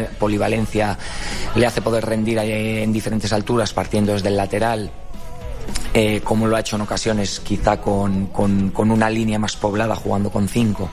polivalencia le hace poder rendir en diferentes alturas partiendo desde el lateral, como lo ha hecho en ocasiones, quizá con una línea más poblada, jugando con 5,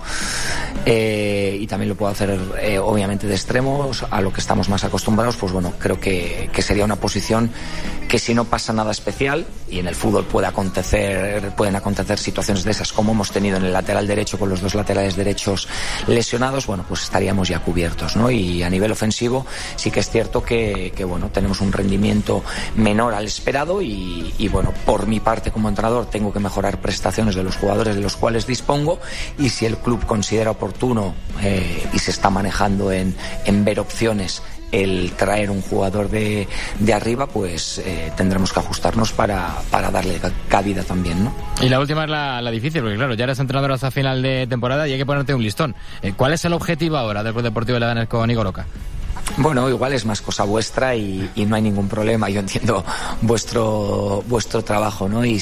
y también lo puedo hacer obviamente de extremos, a lo que estamos más acostumbrados. Pues bueno, creo que sería una posición que, si no pasa nada especial, y en el fútbol pueden acontecer situaciones de esas, como hemos tenido en el lateral derecho con los 2 laterales derechos lesionados, bueno, pues estaríamos ya cubiertos, ¿no? Y a nivel ofensivo sí que es cierto que bueno, tenemos un rendimiento menor al esperado, y bueno, por mi parte como entrenador tengo que mejorar prestaciones de los jugadores de los cuales dispongo, y si el club considera oportuno y se está manejando en ver opciones el traer un jugador de arriba, pues tendremos que ajustarnos para darle cabida también, ¿no? Y la última es la difícil, porque claro, ya eres entrenador hasta final de temporada y hay que ponerte un listón. ¿Cuál es el objetivo ahora del Club Deportivo Leganés con Igor Oca? Bueno, igual es más cosa vuestra y no hay ningún problema. Yo entiendo vuestro trabajo, ¿no? Y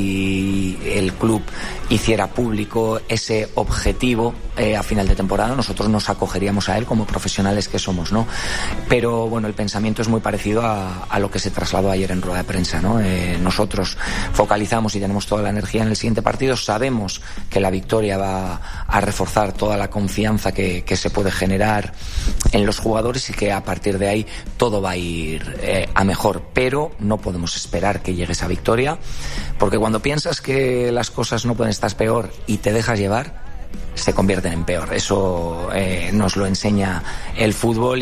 si el club hiciera público ese objetivo a final de temporada, nosotros nos acogeríamos a él como profesionales que somos, ¿no? Pero bueno, el pensamiento es muy parecido a lo que se trasladó ayer en rueda de prensa, ¿no? Nosotros focalizamos y tenemos toda la energía en el siguiente partido. Sabemos que la victoria va a reforzar toda la confianza que se puede generar en los jugadores, y que a partir de ahí todo va a ir a mejor, pero no podemos esperar que llegue esa victoria, porque cuando piensas que las cosas no pueden estar peor y te dejas llevar, se convierten en peor. Eso nos lo enseña el fútbol,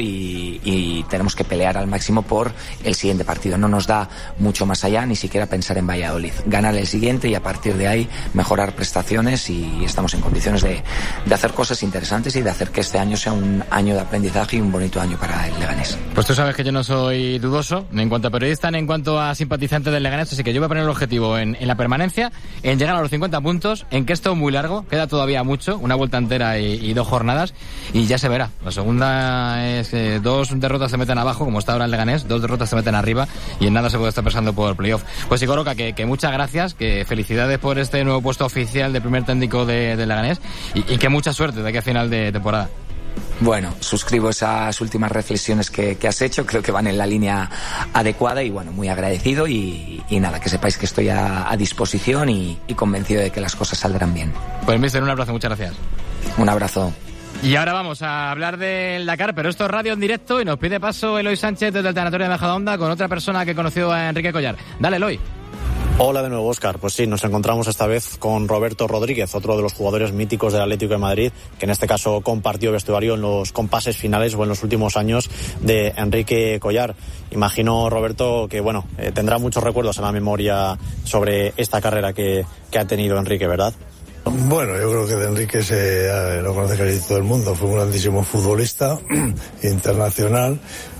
y tenemos que pelear al máximo por el siguiente partido. No nos da mucho más allá ni siquiera pensar en Valladolid. Ganar el siguiente y a partir de ahí mejorar prestaciones, y estamos en condiciones de hacer cosas interesantes y de hacer que este año sea un año de aprendizaje y un bonito año para el Leganés. Pues tú sabes que yo no soy dudoso, ni en cuanto a periodista ni en cuanto a simpatizante del Leganés, así que yo voy a poner el objetivo en la permanencia, en llegar a los 50 puntos, en que esto es muy largo, queda todavía mucho, una vuelta entera y 2 jornadas, y ya se verá. La segunda es 2 derrotas se meten abajo, como está ahora el Leganés, 2 derrotas se meten arriba, y en nada se puede estar pasando por el playoff. Pues Igor Oca, que muchas gracias, que felicidades por este nuevo puesto oficial de primer técnico de Leganés, y que mucha suerte de aquí a final de temporada. Bueno, suscribo esas últimas reflexiones que has hecho, creo que van en la línea adecuada, y bueno, muy agradecido, y nada, que sepáis que estoy a disposición y convencido de que las cosas saldrán bien. Pues mister, un abrazo, muchas gracias. Un abrazo. Y ahora vamos a hablar del Dakar, pero esto es radio en directo, y nos pide paso Eloy Sánchez desde el Tanatorio de Majadahonda con otra persona que conoció a Enrique Collar. Dale, Eloy. Hola de nuevo, Óscar. Pues sí, nos encontramos esta vez con Roberto Rodríguez, otro de los jugadores míticos del Atlético de Madrid, que en este caso compartió vestuario en los compases finales o en los últimos años de Enrique Collar. Imagino, Roberto, que bueno, tendrá muchos recuerdos en la memoria sobre esta carrera que ha tenido Enrique, ¿verdad? Bueno, yo creo que de Enrique lo conoce casi todo el mundo. Fue un grandísimo futbolista internacional,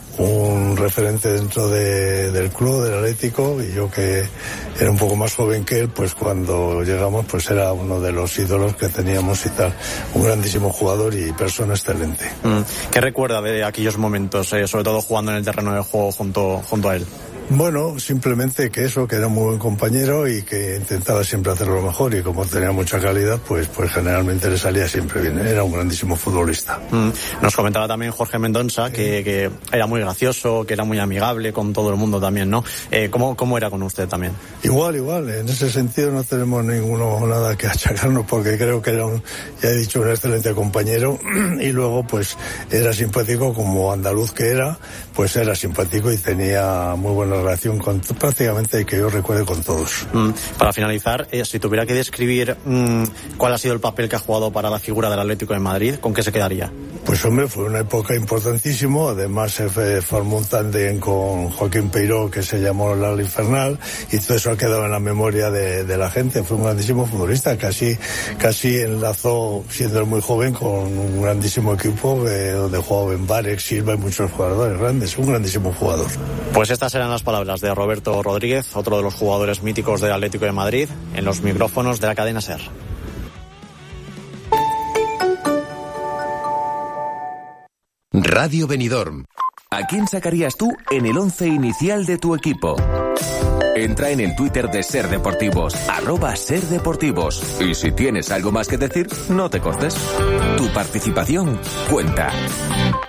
un referente dentro del club, del Atlético, y yo, que era un poco más joven que él, pues cuando llegamos pues era uno de los ídolos que teníamos y tal. Un grandísimo jugador y persona excelente. ¿Qué recuerda de aquellos momentos, sobre todo jugando en el terreno del juego junto a él? Bueno, simplemente que era un muy buen compañero y que intentaba siempre hacerlo lo mejor, y como tenía mucha calidad, pues generalmente le salía siempre bien. Era un grandísimo futbolista. Nos comentaba también Jorge Mendonça que era muy gracioso, que era muy amigable con todo el mundo también, ¿no? ¿Cómo era con usted también? Igual. En ese sentido no tenemos nada que achacarnos, porque creo que era ya he dicho, un excelente compañero, y luego pues era simpático, como andaluz que era, pues era simpático y tenía muy buena relación con prácticamente, que yo recuerde, con todos. Para finalizar, si tuviera que describir cuál ha sido el papel que ha jugado para la figura del Atlético de Madrid, ¿con qué se quedaría? Pues hombre, fue una época importantísima. Además se formó un tándem con Joaquín Peiró que se llamó La Infernal, y todo eso ha quedado en la memoria de la gente. Fue un grandísimo futbolista, casi enlazó, siendo él muy joven, con un grandísimo equipo donde jugaba Benbarek, Silva y muchos jugadores grandes. Un grandísimo jugador. Pues estas eran las palabras de Roberto Rodríguez, otro de los jugadores míticos del Atlético de Madrid, en los micrófonos de la cadena SER. Radio Benidorm. ¿A quién sacarías tú en el 11 inicial de tu equipo? Entra en el Twitter de SER Deportivos, @SER Deportivos. Y si tienes algo más que decir, no te cortes. Tu participación cuenta.